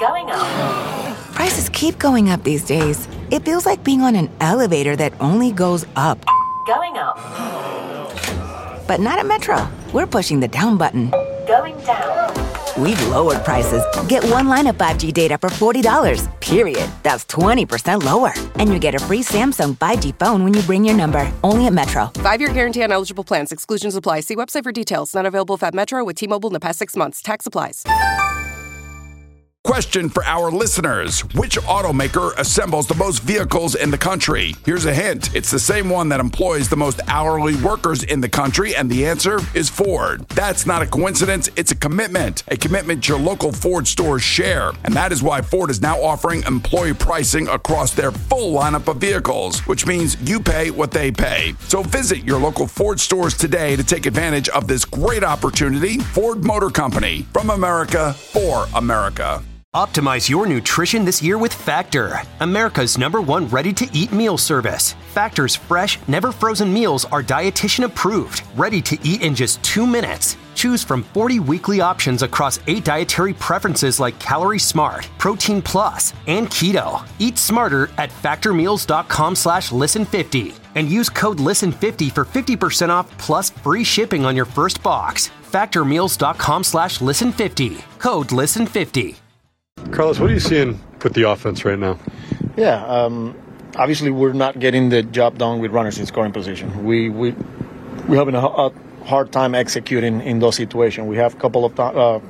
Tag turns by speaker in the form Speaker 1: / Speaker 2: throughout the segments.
Speaker 1: Going up.
Speaker 2: Prices keep going up these days. It feels like being on an elevator that only goes up.
Speaker 1: Going up.
Speaker 2: But not at Metro. We're pushing the down button.
Speaker 1: Going down.
Speaker 2: We've lowered prices. Get one line of 5G data for $40, period. That's 20% lower. And you get a free Samsung 5G phone when you bring your number. Only at Metro.
Speaker 3: 5-year guarantee on eligible plans. Exclusions apply. See website for details. Not available if at Metro with T-Mobile in the past 6 months. Tax applies.
Speaker 4: Question for our listeners. Which automaker assembles the most vehicles in the country? Here's a hint. It's the same one that employs the most hourly workers in the country, and the answer is Ford. That's not a coincidence. It's a commitment your local Ford stores share. And that is why Ford is now offering employee pricing across their full lineup of vehicles, which means you pay what they pay. So visit your local Ford stores today to take advantage of this great opportunity. Ford Motor Company, from America for America.
Speaker 5: Optimize your nutrition this year with Factor, America's #1 ready-to-eat meal service. Factor's fresh, never-frozen meals are dietitian approved, ready to eat in just 2 minutes. Choose from 40 weekly options across 8 dietary preferences like Calorie Smart, Protein Plus, and Keto. Eat smarter at factormeals.com/listen50 and use code LISTEN50 for 50% off plus free shipping on your first box. Factormeals.com/listen50. Code LISTEN50.
Speaker 6: Carlos, what are you seeing with the offense right now?
Speaker 7: Yeah, obviously we're not getting the job done with runners in scoring position. We're having a hard time executing in those situations. We have a couple of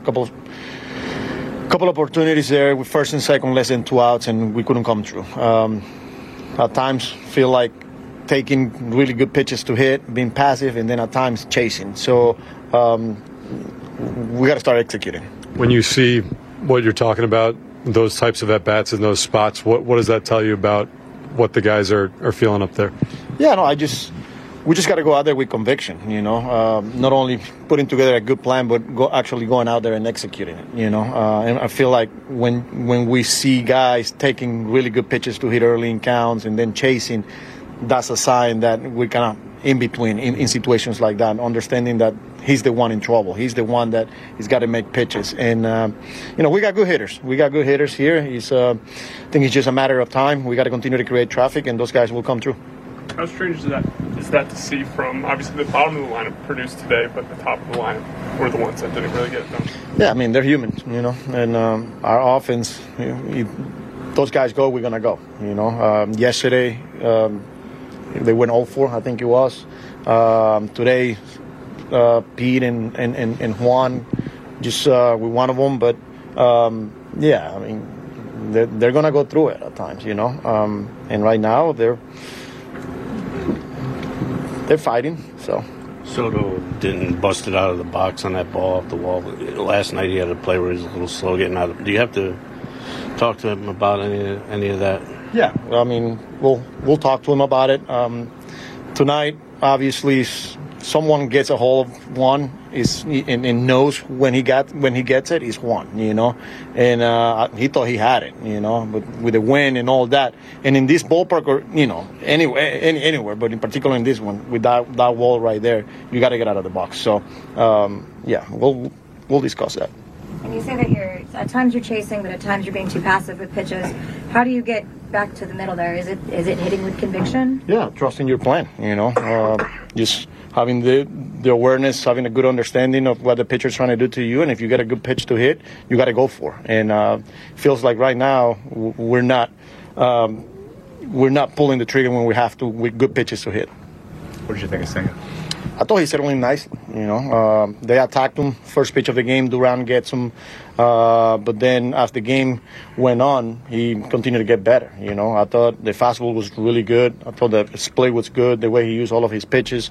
Speaker 7: opportunities there with first and second, less than 2 outs, and we couldn't come through. At times feel like taking really good pitches to hit, being passive, and then at times chasing. So we got to start executing.
Speaker 6: When you see what you're talking about, those types of at-bats in those spots, what does that tell you about what the guys are feeling up there?
Speaker 7: Yeah, no, we just got to go out there with conviction, not only putting together a good plan, but actually going out there and executing it, and I feel like when we see guys taking really good pitches to hit early in counts and then chasing, that's a sign that we're kind of in between in situations like that, understanding that he's the one in trouble. He's the one that he's got to make pitches. And, we got good hitters. We got good hitters here. I think it's just a matter of time. We got to continue to create traffic, and those guys will come through.
Speaker 8: How strange is that to see from, obviously, the bottom of the lineup produced today, but the top of the lineup were the ones that didn't really get it done?
Speaker 7: Yeah, I mean, they're humans, and our offense, those guys go, we're going to go. Yesterday, they went 0-4, I think it was. Today, Pete and Juan, just with one of them. But, yeah, I mean, they're going to go through it at times, and right now they're fighting. So
Speaker 9: Soto didn't bust it out of the box on that ball off the wall. Last night he had a play where he was a little slow getting out. Do you have to talk to him about any of that?
Speaker 7: Yeah, I mean, we'll talk to him about it. Tonight, obviously, someone gets a hold of one and knows when he gets it, he's Juan, and he thought he had it, but with the wind and all that, and in this ballpark or anywhere, but in particular in this one with that wall right there, you got to get out of the box. So yeah, we'll discuss that.
Speaker 10: And you say that at times you're chasing, but at times you're being too passive with pitches. How do you get back to the middle there? Is it hitting with conviction?
Speaker 7: Yeah, trusting your plan. Just having the awareness, having a good understanding of what the pitcher's trying to do to you, and if you get a good pitch to hit, you got to go for. And it feels like right now we're not pulling the trigger when we have to with good pitches to hit.
Speaker 11: What did you think of Senga?
Speaker 7: I thought he settled in nicely. They attacked him first pitch of the game. Duran gets him, but then as the game went on, he continued to get better. I thought the fastball was really good. I thought the split was good. The way he used all of his pitches,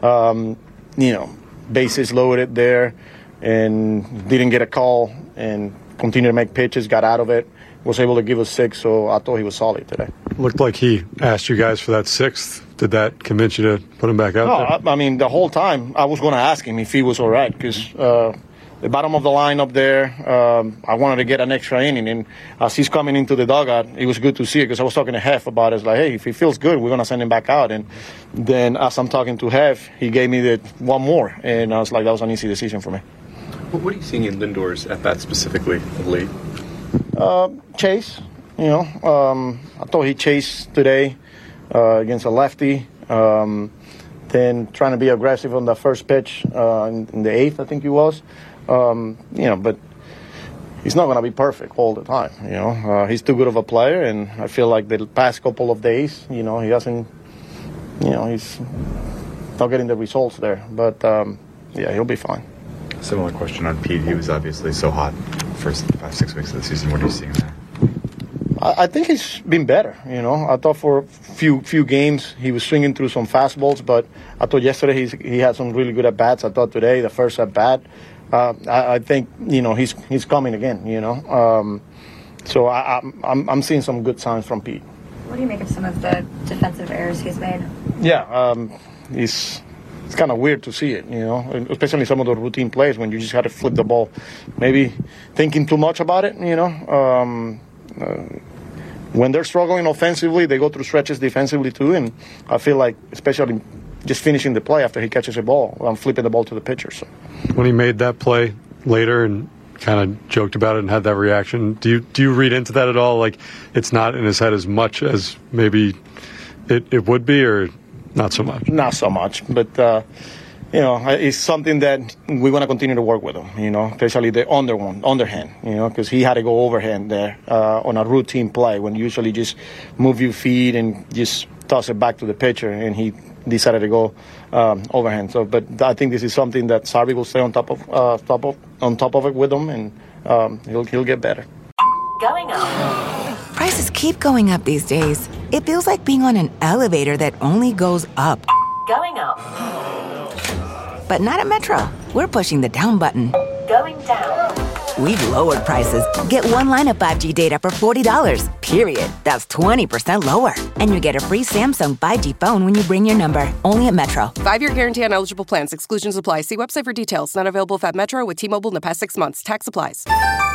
Speaker 7: bases loaded there, and didn't get a call, and continued to make pitches. Got out of it. Was able to give us 6, so I thought he was solid today.
Speaker 6: Looked like he asked you guys for that 6th. Did that convince you to put him back out there?
Speaker 7: I mean, the whole time I was going to ask him if he was all right, because the bottom of the line up there, I wanted to get an extra inning, and as he's coming into the dugout, it was good to see it, because I was talking to Hef about it. It's like, hey, if he feels good, we're going to send him back out. And then as I'm talking to Hef, he gave me the one more, and I was like, that was an easy decision for me.
Speaker 11: What are you seeing in Lindor's at-bat specifically of late?
Speaker 7: Chase. I thought he chased today against a lefty. Then trying to be aggressive on the first pitch in the eighth, I think he was. But he's not going to be perfect all the time. He's too good of a player, and I feel like the past couple of days, he hasn't, he's not getting the results there. But he'll be fine.
Speaker 11: Similar question on Pete. He was obviously so hot first 5-6 weeks of the season. What are you seeing there?
Speaker 7: I think he's been better. I thought for a few games he was swinging through some fastballs, but I thought yesterday he had some really good at bats. I thought today the first at bat, I think he's coming again. So I'm seeing some good signs from Pete.
Speaker 10: What do you make of some of the defensive errors he's made?
Speaker 7: Yeah, it's kind of weird to see it, especially some of the routine plays when you just had to flip the ball. Maybe thinking too much about it, when they're struggling offensively, they go through stretches defensively too, and I feel like especially just finishing the play after he catches a ball, I'm flipping the ball to the pitcher. So
Speaker 6: when he made that play later and kind of joked about it and had that reaction, do you read into that at all? Like it's not in his head as much as maybe it would be, or not so much? Not so much, but it's something that we want to continue to work with him, especially the underhand, because he had to go overhand there on a routine play when you usually just move your feet and just toss it back to the pitcher, and he decided to go overhand. So, but I think this is something that Sarvi will stay on top of it with him, and he'll get better.
Speaker 1: Going up.
Speaker 2: Prices keep going up these days. It feels like being on an elevator that only goes up.
Speaker 1: Going up.
Speaker 2: But not at Metro. We're pushing the down button.
Speaker 1: Going down.
Speaker 2: We've lowered prices. Get one line of 5G data for $40, period. That's 20% lower. And you get a free Samsung 5G phone when you bring your number. Only at Metro.
Speaker 3: 5-year guarantee on eligible plans. Exclusions apply. See website for details. Not available at Metro with T-Mobile in the past 6 months. Tax applies.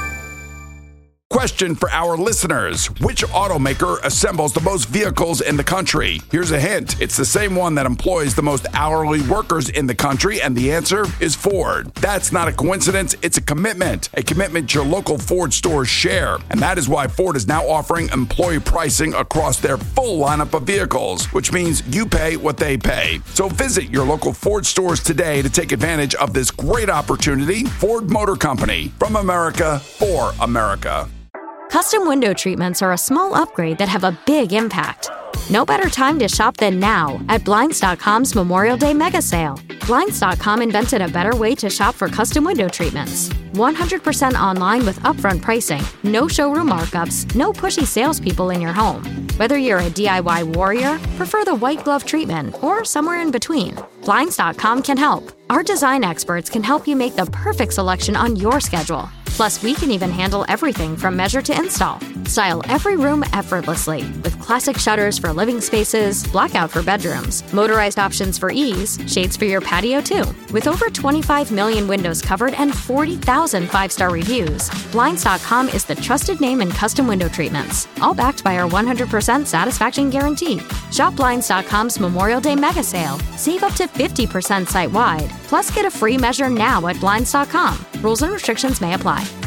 Speaker 4: Question for our listeners. Which automaker assembles the most vehicles in the country? Here's a hint. It's the same one that employs the most hourly workers in the country, and the answer is Ford. That's not a coincidence. It's a commitment your local Ford stores share. And that is why Ford is now offering employee pricing across their full lineup of vehicles, which means you pay what they pay. So visit your local Ford stores today to take advantage of this great opportunity. Ford Motor Company, from America, for America.
Speaker 12: Custom window treatments are a small upgrade that have a big impact. No better time to shop than now at Blinds.com's Memorial Day Mega Sale. Blinds.com invented a better way to shop for custom window treatments. 100% online with upfront pricing, no showroom markups, no pushy salespeople in your home. Whether you're a DIY warrior, prefer the white glove treatment, or somewhere in between, Blinds.com can help. Our design experts can help you make the perfect selection on your schedule. Plus, we can even handle everything from measure to install. Style every room effortlessly with classic shutters for living spaces, blackout for bedrooms, motorized options for ease, shades for your patio too. With over 25 million windows covered and 40,000 5-star reviews, Blinds.com is the trusted name in custom window treatments, all backed by our 100% satisfaction guarantee. Shop Blinds.com's Memorial Day Mega Sale. Save up to 50% site-wide. Plus, get a free measure now at Blinds.com. Rules and restrictions may apply.